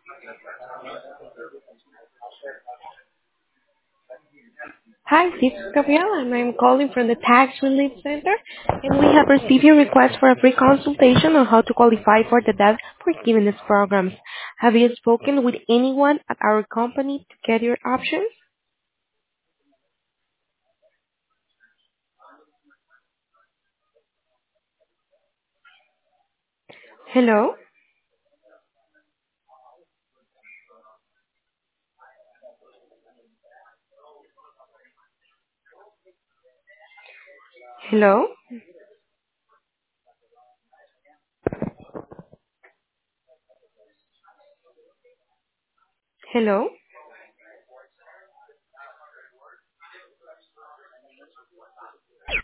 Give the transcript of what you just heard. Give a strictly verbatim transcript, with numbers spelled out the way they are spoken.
Hi, this is Gabriela, and I'm calling from the Tax Relief Center, and we have received your request for a free consultation on how to qualify for the debt forgiveness programs. Have you spoken with anyone at our company to get your options? Hello? Hello? Hello?